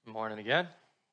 Good morning again.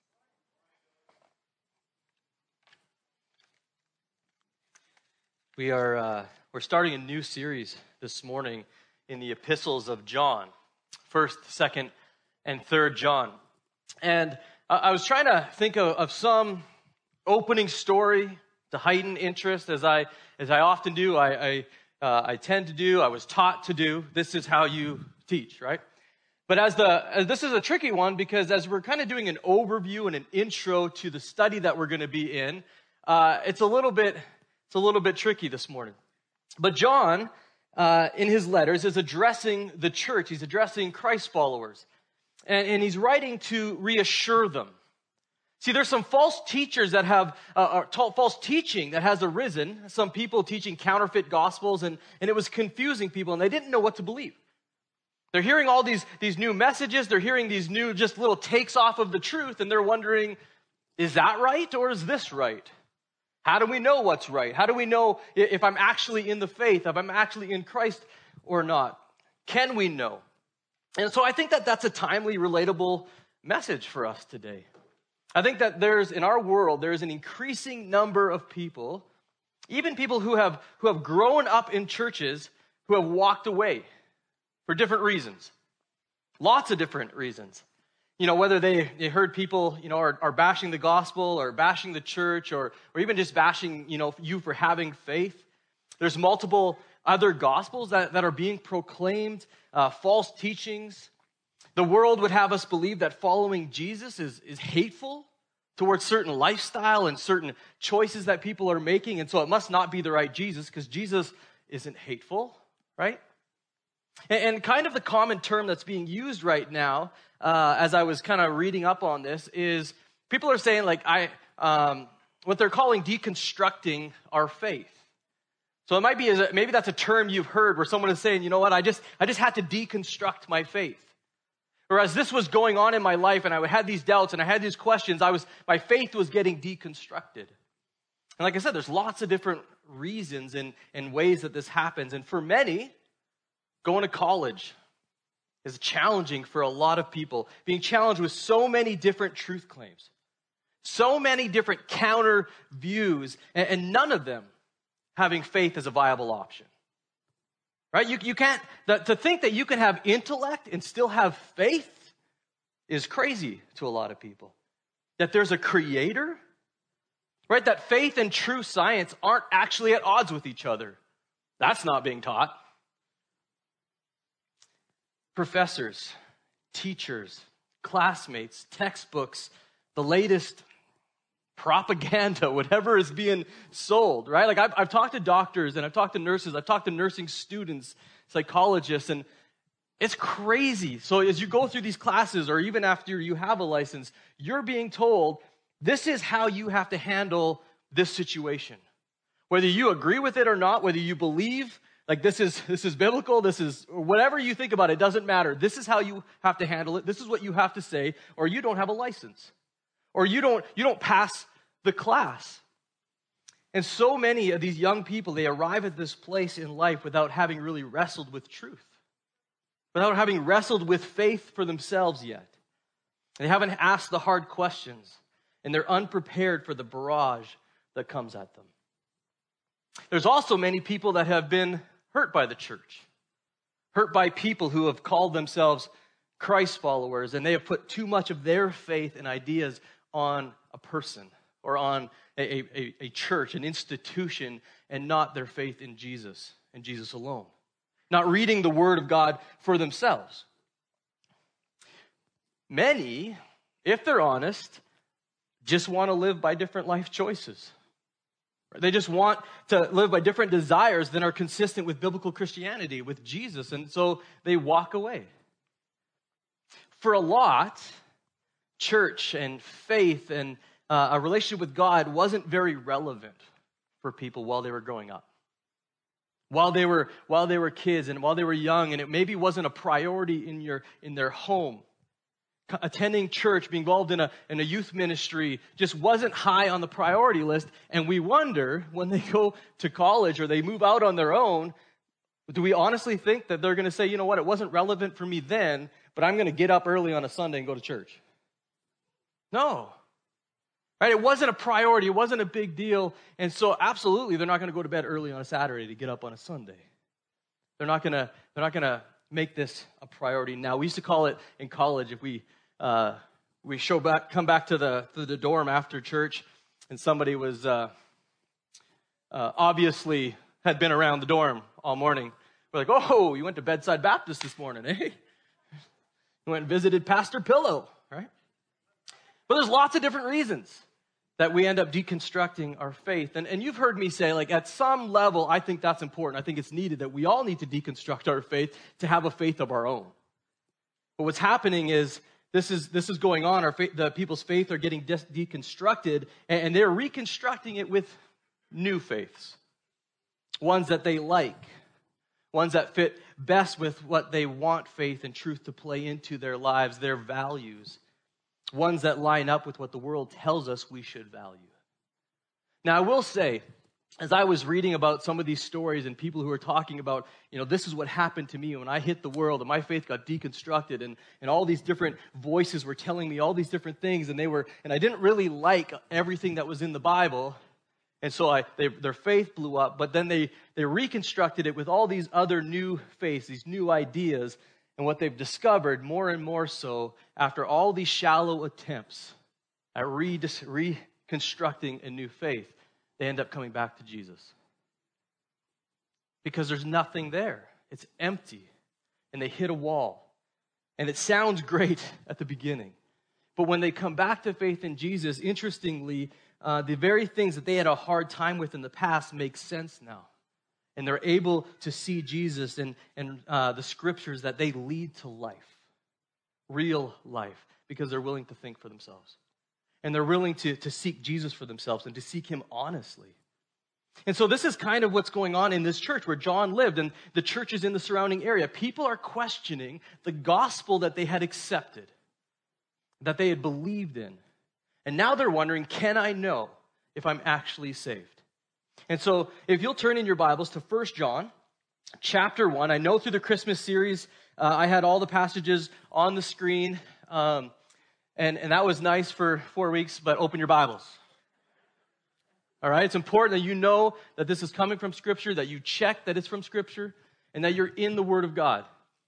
We're starting a new series this morning in the epistles of John, 1st, 2nd, and 3rd John. And I was trying to think of some opening story to heighten interest, as I often do. I tend to do. I was taught to do. This is how you teach, right? But this is a tricky one because as we're kind of doing an overview and an intro to the study that we're going to be in, it's a little bit tricky this morning. But John, in his letters, is addressing the church. He's addressing Christ followers, and he's writing to reassure them. See, there's some false teachers that have false teaching that has arisen. Some people teaching counterfeit gospels, and it was confusing people, and they didn't know what to believe. They're hearing all these new messages. They're hearing these new just little takes off of the truth, and they're wondering, is that right or is this right? How do we know what's right? How do we know if I'm actually in the faith, if I'm actually in Christ or not? Can we know? And so I think that that's a timely, relatable message for us today. I think that in our world, there's an increasing number of people, even people who have grown up in churches, who have walked away for different reasons. Lots of different reasons. You know, whether they heard people, are bashing the gospel or bashing the church or even just bashing, you for having faith. There's multiple other gospels that are being proclaimed, false teachings. The world would have us believe that following Jesus is hateful towards certain lifestyle and certain choices that people are making. And so it must not be the right Jesus because Jesus isn't hateful, right? And kind of the common term that's being used right now, as I was kind of reading up on this, is people are saying what they're calling deconstructing our faith. So it might be maybe that's a term you've heard where someone is saying, you know what, I just had to deconstruct my faith. Or as this was going on in my life and I had these doubts and I had these questions, my faith was getting deconstructed. And like I said, there's lots of different reasons and ways that this happens. And for many, going to college is challenging for a lot of people, being challenged with so many different truth claims, so many different counter views, and none of them having faith as a viable option. Right? You can't, to think that you can have intellect and still have faith is crazy to a lot of people. That there's a creator, right? That faith and true science aren't actually at odds with each other. That's not being taught. Professors, teachers, classmates, textbooks, the latest propaganda, whatever is being sold, right? Like I've talked to doctors and I've talked to nurses, I've talked to nursing students, psychologists, and it's crazy. So as you go through these classes or even after you have a license, you're being told this is how you have to handle this situation. Whether you agree with it or not, whether you believe like this is biblical, this is whatever you think about it, doesn't matter. This is how you have to handle it. This is what you have to say, or you don't have a license. Or you don't pass the class. And so many of these young people, they arrive at this place in life without having really wrestled with truth. Without having wrestled with faith for themselves yet. They haven't asked the hard questions. And they're unprepared for the barrage that comes at them. There's also many people that have been hurt by the church. Hurt by people who have called themselves Christ followers. And they have put too much of their faith and ideas on a person or on a church, an institution, and not their faith in Jesus and Jesus alone. Not reading the Word of God for themselves. Many, if they're honest, just want to live by different life choices. They just want to live by different desires than are consistent with biblical Christianity, with Jesus, and so they walk away. For a lot, church and faith and a relationship with God wasn't very relevant for people while they were growing up. While they were kids and while they were young, and it maybe wasn't a priority in their home. Attending church, being involved in a youth ministry just wasn't high on the priority list, and we wonder when they go to college or they move out on their own, do we honestly think that they're going to say, you know what, it wasn't relevant for me then, but I'm going to get up early on a Sunday and go to church? No. Right? It wasn't a priority. It wasn't a big deal. And so absolutely, they're not going to go to bed early on a Saturday to get up on a Sunday. They're not going to make this a priority. Now, we used to call it in college, if we come back to the dorm after church and somebody was obviously had been around the dorm all morning. We're like, oh, you went to Bedside Baptist this morning, eh? You went and visited Pastor Pillow, right? But there's lots of different reasons that we end up deconstructing our faith. And you've heard me say, like, at some level, I think that's important. I think it's needed that we all need to deconstruct our faith to have a faith of our own. But what's happening is this is going on. The people's faith are getting deconstructed, and they're reconstructing it with new faiths, ones that they like, ones that fit best with what they want faith and truth to play into their lives, their values, ones that line up with what the world tells us we should value. Now, I will say, as I was reading about some of these stories and people who are talking about, this is what happened to me when I hit the world and my faith got deconstructed and all these different voices were telling me all these different things and I didn't really like everything that was in the Bible. And so their faith blew up, but then they reconstructed it with all these other new faiths, these new ideas, and what they've discovered more and more so after all these shallow attempts at reconstructing a new faith, they end up coming back to Jesus. Because there's nothing there. It's empty. And they hit a wall. And it sounds great at the beginning. But when they come back to faith in Jesus, interestingly, the very things that they had a hard time with in the past make sense now. And they're able to see Jesus and the scriptures that they lead to life, real life, because they're willing to think for themselves. And they're willing to seek Jesus for themselves and to seek him honestly. And so this is kind of what's going on in this church where John lived and the churches in the surrounding area. People are questioning the gospel that they had accepted, that they had believed in. And now they're wondering, can I know if I'm actually saved? And so if you'll turn in your Bibles to 1 John chapter 1. I know through the Christmas series, I had all the passages on the screen. And that was nice for 4 weeks, but open your Bibles. All right? It's important that you know that this is coming from Scripture, that you check that it's from Scripture, and that you're in the Word of God.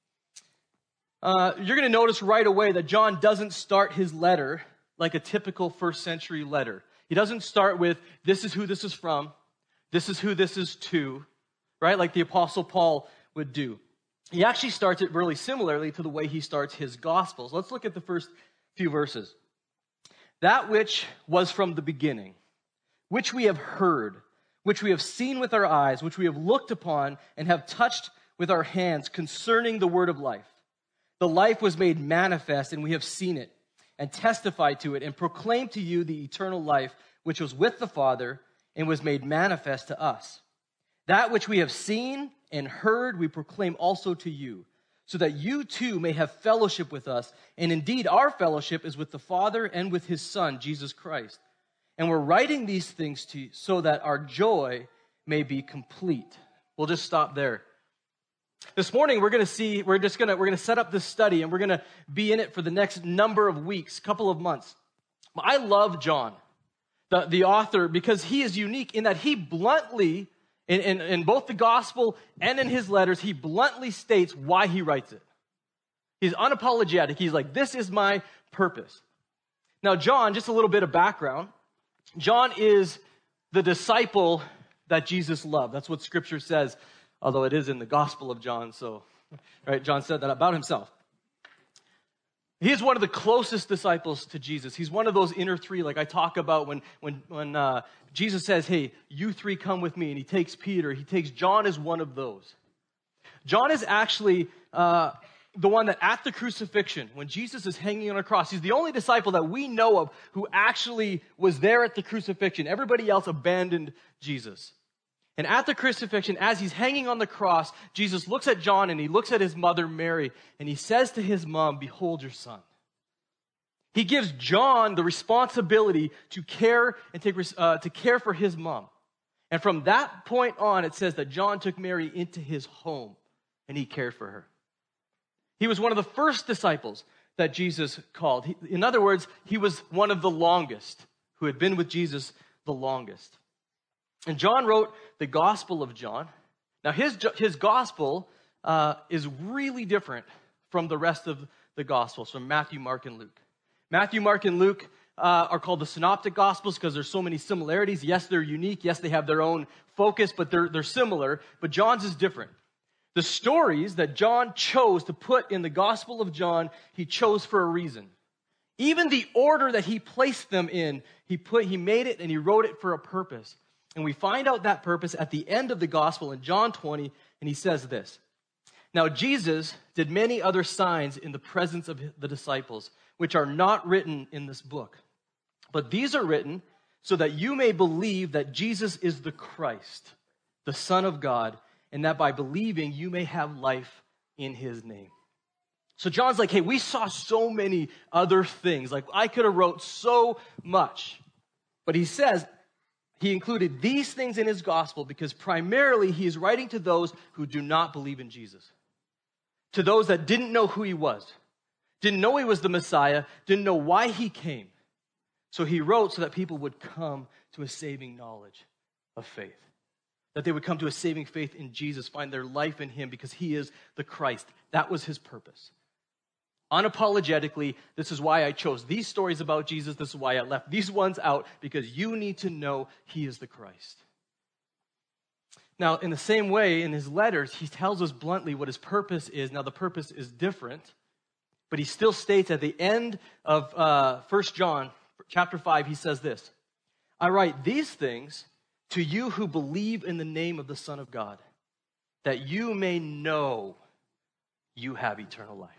You're going to notice right away that John doesn't start his letter like a typical first century letter. He doesn't start with, this is who this is from, this is who this is to, right? Like the Apostle Paul would do. He actually starts it really similarly to the way he starts his Gospels. Let's look at the first few verses. That which was from the beginning, which we have heard, which we have seen with our eyes, which we have looked upon and have touched with our hands concerning the word of life. The life was made manifest, and we have seen it and testified to it and proclaimed to you the eternal life which was with the Father and was made manifest to us. That which we have seen and heard we proclaim also to you, so that you too may have fellowship with us. And indeed, our fellowship is with the Father and with his Son, Jesus Christ. And we're writing these things to you so that our joy may be complete. We'll just stop there. This morning, we're going to set up this study, and we're going to be in it for the next number of weeks, couple of months. I love John, the author, because he is unique in that he bluntly, in both the gospel and in his letters, he bluntly states why he writes it. He's unapologetic. He's like, this is my purpose. Now, John, just a little bit of background. John is the disciple that Jesus loved. That's what Scripture says, although it is in the Gospel of John. So, right, John said that about himself. He is one of the closest disciples to Jesus. He's one of those inner three, like I talk about when Jesus says, hey, you three come with me, and he takes Peter, he takes John as one of those. John is actually the one that at the crucifixion, when Jesus is hanging on a cross, he's the only disciple that we know of who actually was there at the crucifixion. Everybody else abandoned Jesus. And at the crucifixion, as he's hanging on the cross, Jesus looks at John and he looks at his mother, Mary, and he says to his mom, behold your son. He gives John the responsibility to care and to care for his mom. And from that point on, it says that John took Mary into his home and he cared for her. He was one of the first disciples that Jesus called. In other words, he was one of the longest, who had been with Jesus the longest. And John wrote the Gospel of John. Now, his Gospel is really different from the rest of the Gospels, from Matthew, Mark, and Luke. Matthew, Mark, and Luke are called the Synoptic Gospels because there's so many similarities. Yes, they're unique. Yes, they have their own focus, but they're similar. But John's is different. The stories that John chose to put in the Gospel of John, he chose for a reason. Even the order that he placed them in, he made it and he wrote it for a purpose. And we find out that purpose at the end of the Gospel in John 20, and he says this. Now, Jesus did many other signs in the presence of the disciples, which are not written in this book. But these are written so that you may believe that Jesus is the Christ, the Son of God, and that by believing you may have life in his name. So John's like, hey, we saw so many other things. Like, I could have wrote so much. But he says he included these things in his gospel because primarily he is writing to those who do not believe in Jesus. To those that didn't know who he was, didn't know he was the Messiah, didn't know why he came. So he wrote so that people would come to a saving knowledge of faith. That they would come to a saving faith in Jesus, find their life in him because he is the Christ. That was his purpose. Unapologetically, this is why I chose these stories about Jesus. This is why I left these ones out, because you need to know he is the Christ. Now, in the same way, in his letters, he tells us bluntly what his purpose is. Now, the purpose is different, but he still states at the end of 1 John chapter 5, he says this, I write these things to you who believe in the name of the Son of God, that you may know you have eternal life.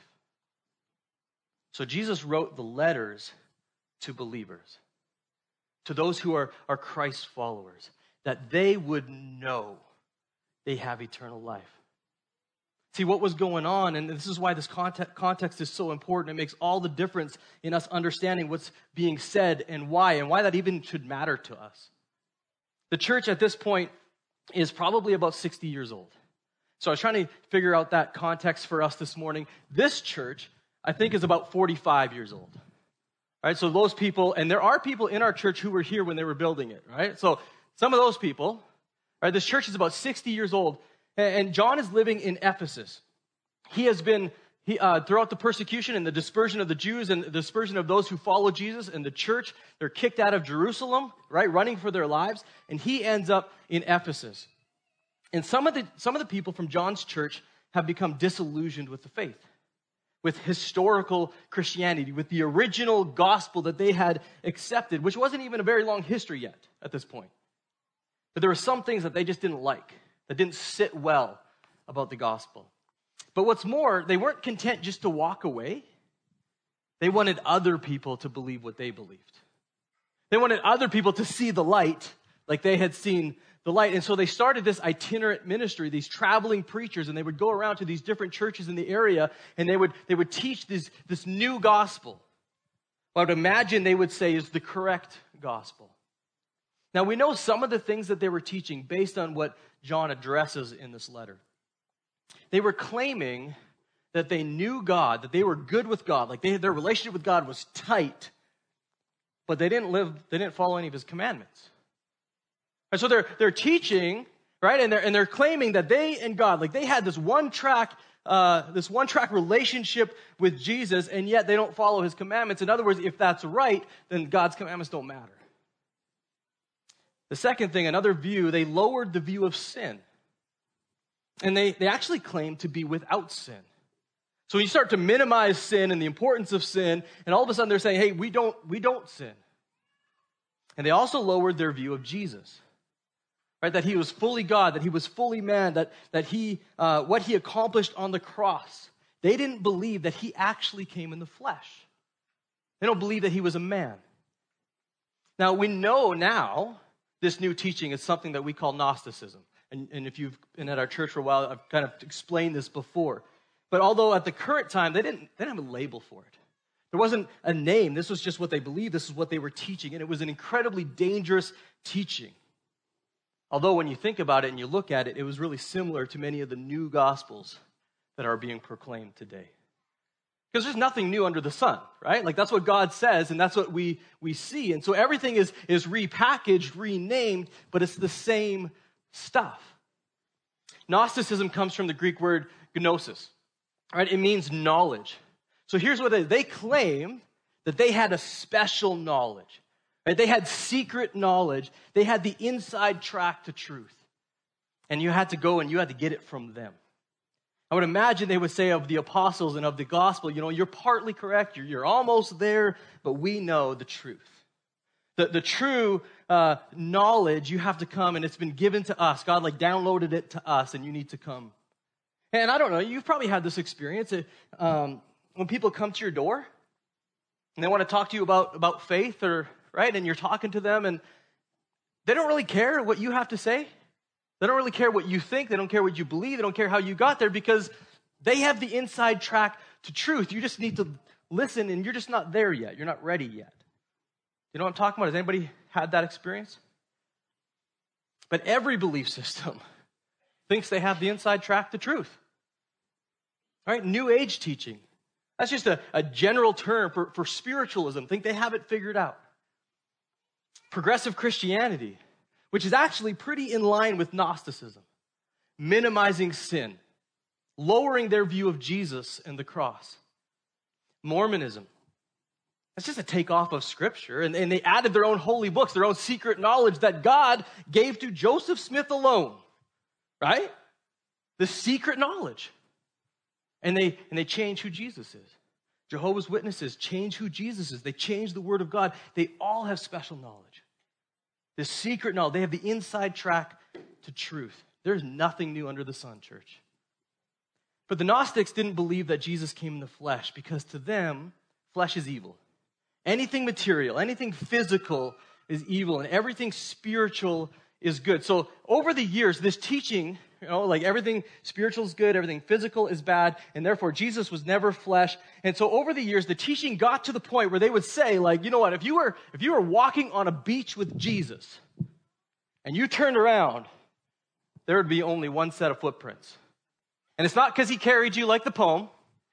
So Jesus wrote the letters to believers, to those who are Christ followers, that they would know they have eternal life. See, what was going on, and this is why this context is so important. It makes all the difference in us understanding what's being said and why that even should matter to us. The church at this point is probably about 60 years old. So I was trying to figure out that context for us this morning. This church, I think, is about 45 years old. Right? So those people, and there are people in our church who were here when they were building it, right? So some of those people, right? This church is about 60 years old, and John is living in Ephesus. He has been, throughout the persecution and the dispersion of the Jews and the dispersion of those who follow Jesus and the church, they're kicked out of Jerusalem, right? Running for their lives, and he ends up in Ephesus. And some of the people from John's church have become disillusioned with the faith, with historical Christianity, with the original gospel that they had accepted, which wasn't even a very long history yet at this point. But there were some things that they just didn't like, that didn't sit well about the gospel. But what's more, they weren't content just to walk away. They wanted other people to believe what they believed. They wanted other people to see the light like they had seen the light. And so they started this itinerant ministry, these traveling preachers, and they would go around to these different churches in the area, and they would teach this new gospel. What I would imagine they would say is the correct gospel. Now, we know some of the things that they were teaching based on what John addresses in this letter. They were claiming that they knew God, that they were good with God, like their relationship with God was tight, but they didn't follow any of his commandments. And so they're teaching, right? And they're claiming that they and God, like they had this one track relationship with Jesus, and yet they don't follow his commandments. In other words, if that's right, then God's commandments don't matter. The second thing, another view, they lowered the view of sin. And they actually claimed to be without sin. So when you start to minimize sin and the importance of sin, and all of a sudden they're saying, hey, we don't sin. And they also lowered their view of Jesus. Right? That he was fully God, that he was fully man, that he what he accomplished on the cross. They didn't believe that he actually came in the flesh. They don't believe that he was a man. Now, we know now this new teaching is something that we call Gnosticism. And if you've been at our church for a while, I've kind of explained this before. But although at the current time, they didn't have a label for it. There wasn't a name. This was just what they believed. This is what they were teaching. And it was an incredibly dangerous teaching. Although when you think about it and you look at it, it was really similar to many of the new gospels that are being proclaimed today. Because there's nothing new under the sun, right? Like that's what God says, and that's what we see. And so everything is repackaged, renamed, but it's the same stuff. Gnosticism comes from the Greek word gnosis, right? It means knowledge. So here's what they claim that they had a special knowledge, right? They had secret knowledge. They had the inside track to truth. And you had to go and you had to get it from them. I would imagine they would say of the apostles and of the gospel, you're partly correct, you're almost there, but we know the truth. The true knowledge, you have to come, and it's been given to us. God downloaded it to us, and you need to come. And I don't know, you've probably had this experience. When people come to your door, and they want to talk to you about faith, right? And you're talking to them, and they don't really care what you have to say. They don't really care what you think. They don't care what you believe. They don't care how you got there because they have the inside track to truth. You just need to listen, and you're just not there yet. You're not ready yet. You know what I'm talking about? Has anybody had that experience? But every belief system thinks they have the inside track to truth. All right? New Age teaching. That's just a general term for spiritualism. Think they have it figured out. Progressive Christianity, which is actually pretty in line with Gnosticism, minimizing sin, lowering their view of Jesus and the cross. Mormonism, that's just a takeoff of Scripture, and they added their own holy books, their own secret knowledge that God gave to Joseph Smith alone, right? The secret knowledge. And they change who Jesus is. Jehovah's Witnesses change who Jesus is. They change the Word of God. They all have special knowledge. This secret knowledge, they have the inside track to truth. There's nothing new under the sun, church. But the Gnostics didn't believe that Jesus came in the flesh because to them, flesh is evil. Anything material, anything physical is evil, and everything spiritual is good. So over the years, this teaching, everything spiritual is good, everything physical is bad, and therefore Jesus was never flesh. And so over the years, the teaching got to the point where they would say, if you were walking on a beach with Jesus, and you turned around, there would be only one set of footprints. And it's not because he carried you like the poem,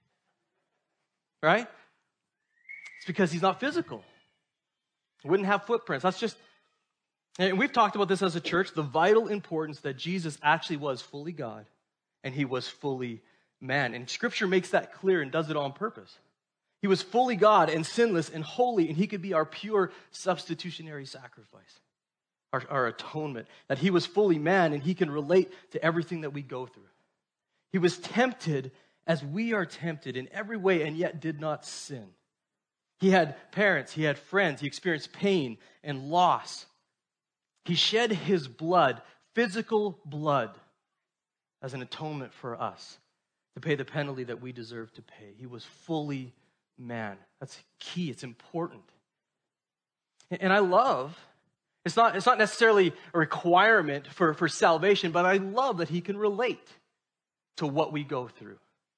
right? It's because he's not physical. He wouldn't have footprints. And we've talked about this as a church, the vital importance that Jesus actually was fully God and he was fully man. And Scripture makes that clear and does it on purpose. He was fully God and sinless and holy, and he could be our pure substitutionary sacrifice, our atonement. That he was fully man and he can relate to everything that we go through. He was tempted as we are tempted in every way and yet did not sin. He had parents, he had friends, he experienced pain and loss. He shed his blood, physical blood, as an atonement for us to pay the penalty that we deserve to pay. He was fully man. That's key. It's important. And I love, it's not necessarily a requirement for salvation, but I love that he can relate to what we go through.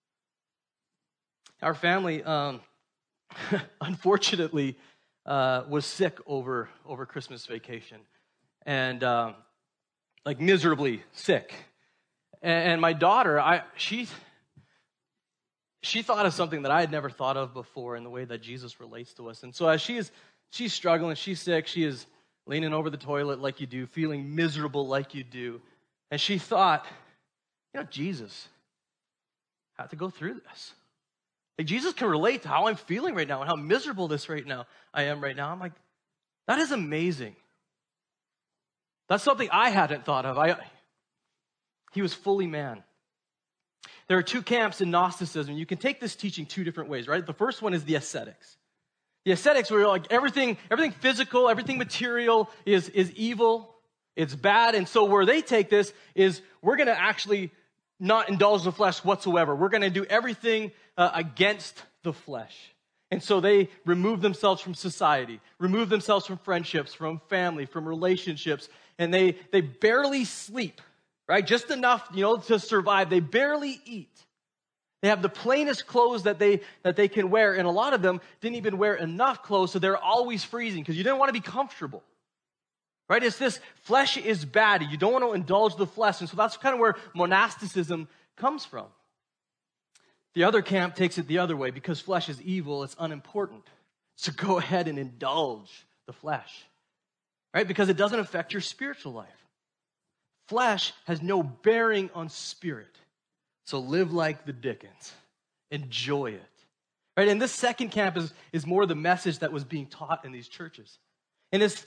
Our family, unfortunately, was sick over Christmas vacation. And miserably sick. And my daughter, she thought of something that I had never thought of before in the way that Jesus relates to us. And so as she's struggling, she's sick, she is leaning over the toilet like you do, feeling miserable like you do. And she thought, Jesus had to go through this. Jesus can relate to how I'm feeling right now and how miserable I am right now. I'm like, that is amazing. That's something I hadn't thought of. He was fully man. There are two camps in Gnosticism. You can take this teaching two different ways, right? The first one is the ascetics. The ascetics were everything physical, everything material is evil, it's bad. And so where they take this is we're going to actually not indulge the flesh whatsoever. We're going to do everything against the flesh. And so they remove themselves from society, remove themselves from friendships, from family, from relationships, and they barely sleep, right? Just enough, to survive. They barely eat. They have the plainest clothes that they can wear, and a lot of them didn't even wear enough clothes, so they're always freezing because you didn't want to be comfortable, right? It's this flesh is bad. You don't want to indulge the flesh, and so that's kind of where monasticism comes from. The other camp takes it the other way. Because flesh is evil, it's unimportant. So go ahead and indulge the flesh, right? Because it doesn't affect your spiritual life. Flesh has no bearing on spirit. So live like the Dickens. Enjoy it. Right? And this second camp is more the message that was being taught in these churches. And it's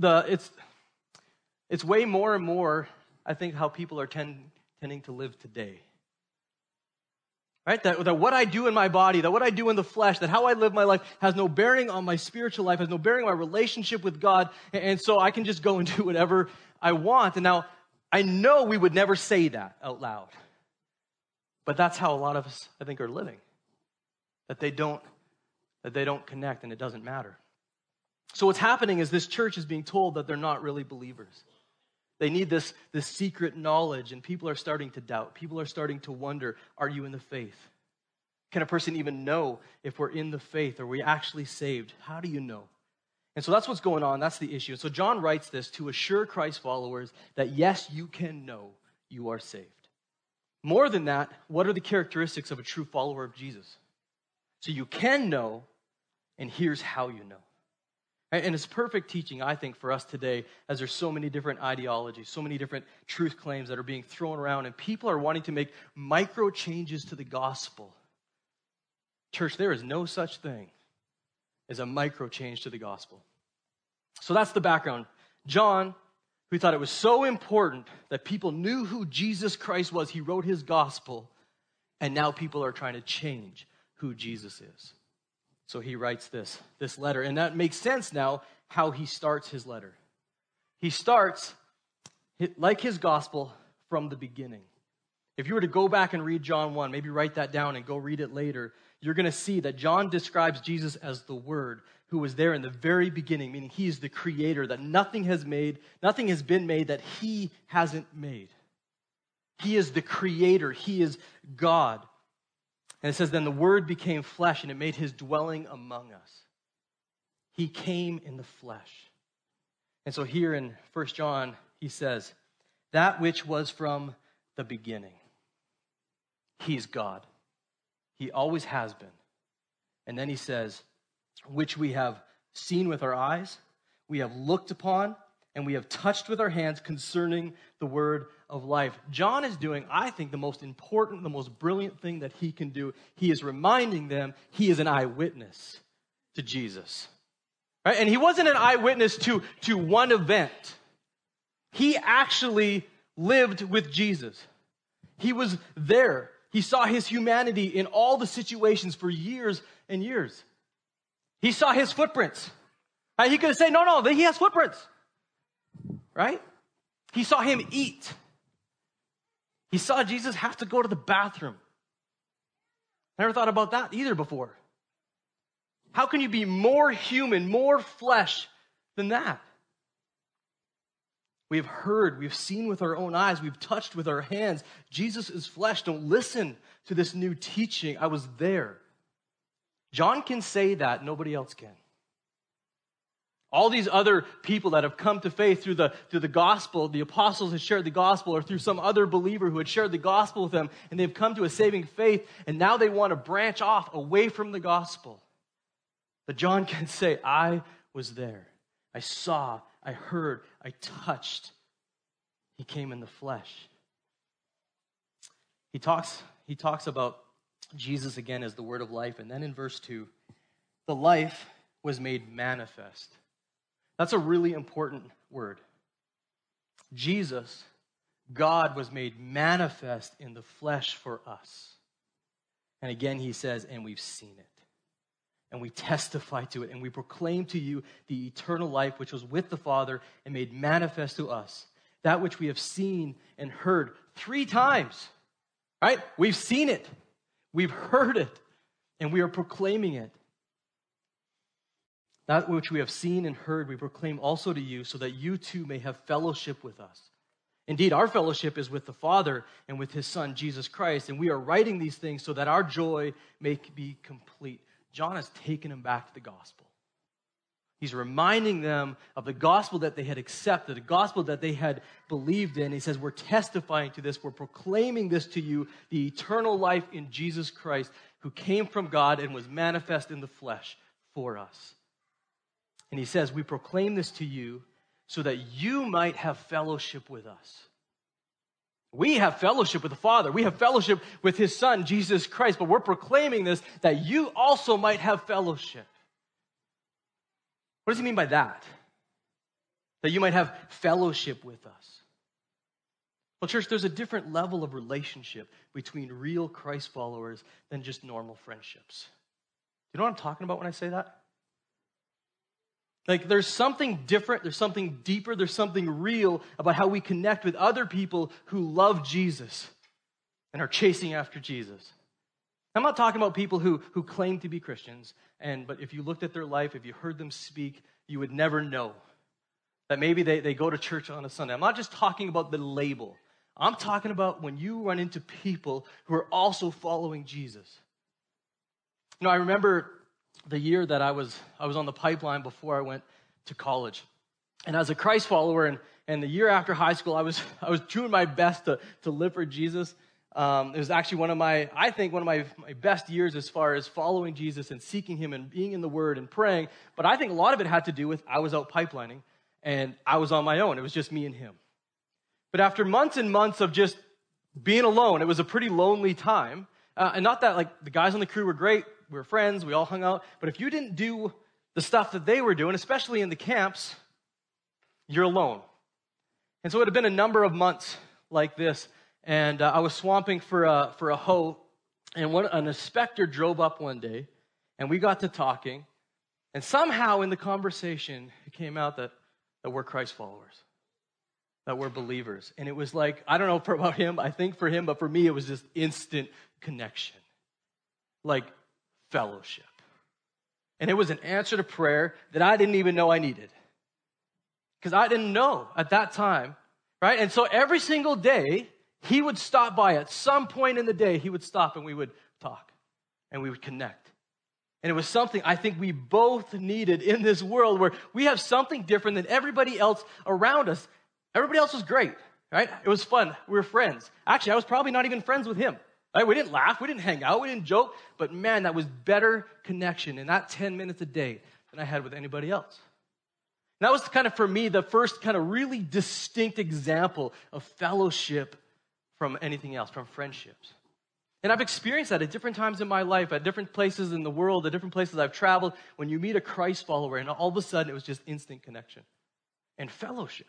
way more and more, I think, how people are tending to live today. Right? That what I do in my body, that what I do in the flesh, that how I live my life has no bearing on my spiritual life, has no bearing on my relationship with God, and so I can just go and do whatever I want. And now, I know we would never say that out loud. But that's how a lot of us, I think, are living. That they don't connect and it doesn't matter. So what's happening is this church is being told that they're not really believers. They need this secret knowledge, and people are starting to doubt. People are starting to wonder, are you in the faith? Can a person even know if we're in the faith? Are we actually saved? How do you know? And so that's what's going on. That's the issue. So John writes this to assure Christ followers that yes, you can know you are saved. More than that, what are the characteristics of a true follower of Jesus? So you can know, and here's how you know. And it's perfect teaching, I think, for us today, as there's so many different ideologies, so many different truth claims that are being thrown around, and people are wanting to make micro changes to the gospel. Church, there is no such thing as a micro change to the gospel. So that's the background. John, who thought it was so important that people knew who Jesus Christ was, he wrote his gospel, and now people are trying to change who Jesus is. So he writes this letter, and that makes sense now how he starts his letter. He starts, like his gospel, from the beginning. If you were to go back and read John 1, maybe write that down and go read it later, you're going to see that John describes Jesus as the Word, who was there in the very beginning, meaning he is the creator, that nothing has been made that he hasn't made. He is the creator. He is God. And it says, then the Word became flesh, and it made his dwelling among us. He came in the flesh. And so here in 1 John, he says, that which was from the beginning. He's God. He always has been. And then he says, which we have seen with our eyes, we have looked upon, and we have touched with our hands concerning the word of life. John is doing, I think, the most important, the most brilliant thing that he can do. He is reminding them he is an eyewitness to Jesus. Right? And he wasn't an eyewitness to one event. He actually lived with Jesus. He was there. He saw his humanity in all the situations for years and years. He saw his footprints. Right? He could have said, no, he has footprints. Right? He saw him eat. He saw Jesus have to go to the bathroom. Never thought about that either before. How can you be more human, more flesh than that? We have heard, we've seen with our own eyes, we've touched with our hands. Jesus is flesh. Don't listen to this new teaching. I was there. John can say that, nobody else can. All these other people that have come to faith through the gospel, the apostles had shared the gospel, or through some other believer who had shared the gospel with them, and they've come to a saving faith, and now they want to branch off away from the gospel. But John can say, I was there. I saw, I heard, I touched. He came in the flesh. He talks about Jesus again as the word of life, and then in verse 2, the life was made manifest. That's a really important word. Jesus, God, was made manifest in the flesh for us. And again, he says, and we've seen it. And we testify to it, and we proclaim to you the eternal life which was with the Father and made manifest to us. That which we have seen and heard 3 times. Right? We've seen it. We've heard it. And we are proclaiming it. That which we have seen and heard, we proclaim also to you, so that you too may have fellowship with us. Indeed, our fellowship is with the Father and with his Son, Jesus Christ, and we are writing these things so that our joy may be complete. John has taken him back to the gospel. He's reminding them of the gospel that they had accepted, the gospel that they had believed in. He says, we're testifying to this. We're proclaiming this to you, the eternal life in Jesus Christ, who came from God and was manifest in the flesh for us. And he says, we proclaim this to you so that you might have fellowship with us. We have fellowship with the Father. We have fellowship with his Son, Jesus Christ. But we're proclaiming this that you also might have fellowship. What does he mean by that? That you might have fellowship with us. Well, church, there's a different level of relationship between real Christ followers than just normal friendships. You know what I'm talking about when I say that? Like, there's something different, there's something deeper, there's something real about how we connect with other people who love Jesus and are chasing after Jesus. I'm not talking about people who claim to be Christians, but if you looked at their life, if you heard them speak, you would never know that maybe they go to church on a Sunday. I'm not just talking about the label. I'm talking about when you run into people who are also following Jesus. You know, I remember the year that I was on the pipeline before I went to college. And as a Christ follower, and the year after high school, I was doing my best to live for Jesus. It was actually one of my best years as far as following Jesus and seeking him and being in the Word and praying. But I think a lot of it had to do with I was out pipelining and I was on my own. It was just me and him. But after months and months of just being alone, it was a pretty lonely time. And not that like the guys on the crew were great. We were friends. We all hung out. But if you didn't do the stuff that they were doing, especially in the camps, you're alone. And so it had been a number of months like this. And I was swamping for a hoe, and an inspector drove up one day, and we got to talking, and somehow in the conversation, it came out that we're Christ followers, that we're believers. And it was like, I don't know about him, I think for him, but for me, it was just instant connection, like fellowship. And it was an answer to prayer that I didn't even know I needed, because I didn't know at that time, right? And so every single day, he would stop by at some point in the day. He would stop and we would talk and we would connect. And it was something I think we both needed in this world where we have something different than everybody else around us. Everybody else was great, right? It was fun. We were friends. Actually, I was probably not even friends with him. Right? We didn't laugh. We didn't hang out. We didn't joke. But man, that was better connection in that 10 minutes a day than I had with anybody else. And that was kind of, for me, the first kind of really distinct example of fellowship from anything else, from friendships. And I've experienced that at different times in my life, at different places in the world, at different places I've traveled, when you meet a Christ follower, and all of a sudden it was just instant connection and fellowship.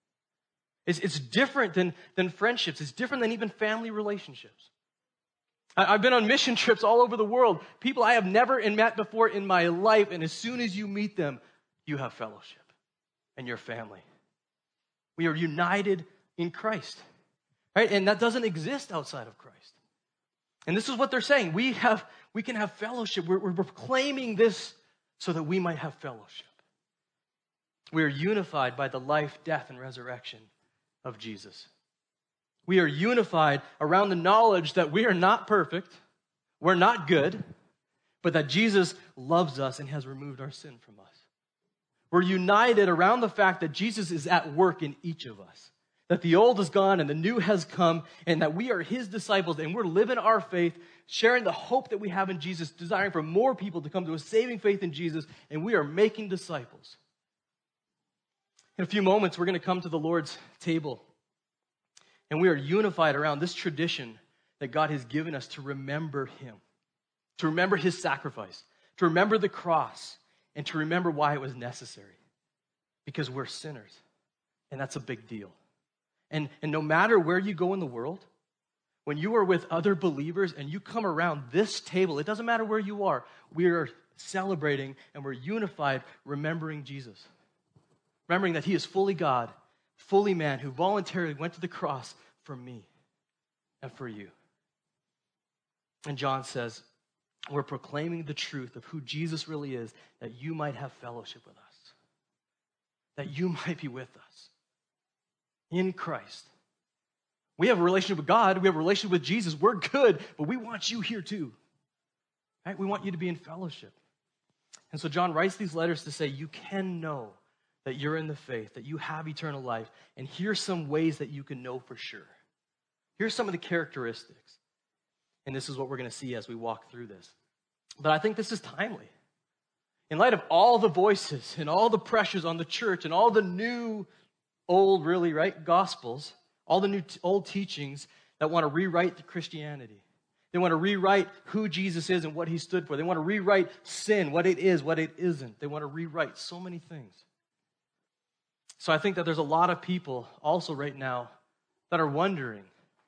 It's different than friendships. It's different than even family relationships. I've been on mission trips all over the world, people I have never met before in my life, and as soon as you meet them, you have fellowship and your family. We are united in Christ. Right? And that doesn't exist outside of Christ. And this is what they're saying. We can have fellowship. We're proclaiming this so that we might have fellowship. We are unified by the life, death, and resurrection of Jesus. We are unified around the knowledge that we are not perfect, we're not good, but that Jesus loves us and has removed our sin from us. We're united around the fact that Jesus is at work in each of us. That the old is gone and the new has come, and that we are his disciples, and we're living our faith, sharing the hope that we have in Jesus, desiring for more people to come to a saving faith in Jesus, and we are making disciples. In a few moments, we're going to come to the Lord's table, and we are unified around this tradition that God has given us to remember him, to remember his sacrifice, to remember the cross, and to remember why it was necessary, because we're sinners, and that's a big deal. And no matter where you go in the world, when you are with other believers and you come around this table, it doesn't matter where you are, we are celebrating and we're unified remembering Jesus. Remembering that he is fully God, fully man, who voluntarily went to the cross for me and for you. And John says, we're proclaiming the truth of who Jesus really is, that you might have fellowship with us, that you might be with us. In Christ. We have a relationship with God. We have a relationship with Jesus. We're good, but we want you here too. Right? We want you to be in fellowship. And so John writes these letters to say, you can know that you're in the faith, that you have eternal life, and here's some ways that you can know for sure. Here's some of the characteristics. And this is what we're going to see as we walk through this. But I think this is timely. In light of all the voices and all the pressures on the church and all the new, old, really, right, gospels, all the new old teachings that want to rewrite the Christianity. They want to rewrite who Jesus is and what he stood for. They want to rewrite sin, what it is, what it isn't. They want to rewrite so many things. So I think that there's a lot of people also right now that are wondering,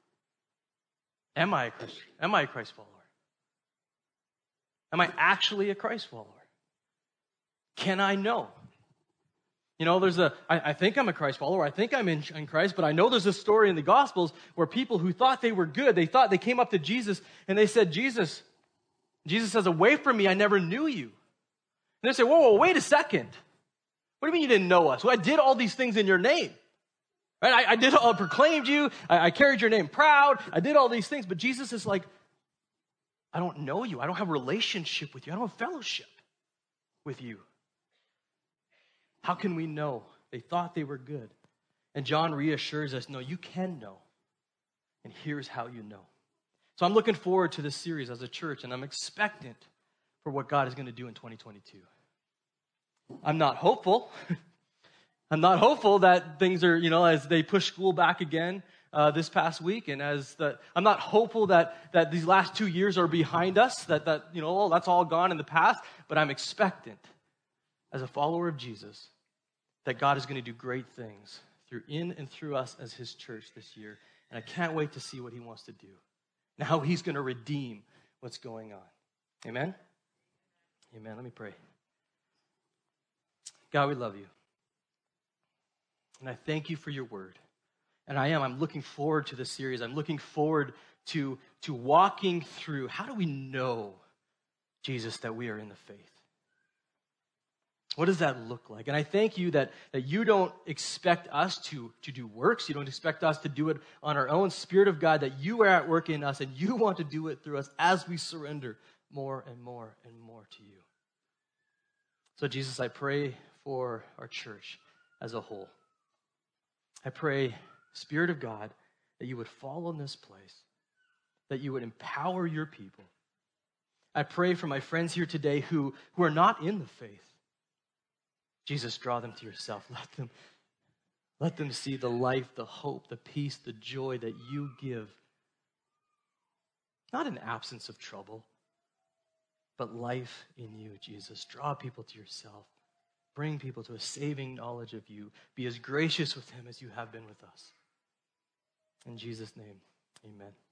am I a Christian? Am I a Christ follower? Am I actually a Christ follower? Can I know? You know, I think I'm a Christ follower. I think I'm in Christ, but I know there's a story in the Gospels where people who thought they were good, they came up to Jesus and they said, Jesus says, away from me, I never knew you. And they say, whoa, wait a second. What do you mean you didn't know us? Well, I did all these things in your name. Right? I proclaimed you. I carried your name proud. I did all these things. But Jesus is like, I don't know you. I don't have a relationship with you. I don't have fellowship with you. How can we know? They thought they were good. And John reassures us, no, you can know. And here's how you know. So I'm looking forward to this series as a church, and I'm expectant for what God is going to do in 2022. I'm not hopeful. I'm not hopeful that things are, as they push school back again this past week, and I'm not hopeful that these last 2 years are behind us, that that's all gone in the past, but I'm expectant as a follower of Jesus that God is going to do great things in and through us as his church this year. And I can't wait to see what he wants to do. And how he's going to redeem what's going on. Amen? Amen. Let me pray. God, we love you. And I thank you for your word. And I'm looking forward to this series. I'm looking forward to walking through, how do we know, Jesus, that we are in the faith? What does that look like? And I thank you that you don't expect us to do works. You don't expect us to do it on our own. Spirit of God, that you are at work in us and you want to do it through us as we surrender more and more and more to you. So Jesus, I pray for our church as a whole. I pray, Spirit of God, that you would fall in this place, that you would empower your people. I pray for my friends here today who are not in the faith. Jesus, draw them to yourself. Let them see the life, the hope, the peace, the joy that you give. Not an absence of trouble, but life in you, Jesus. Draw people to yourself. Bring people to a saving knowledge of you. Be as gracious with them as you have been with us. In Jesus' name, amen.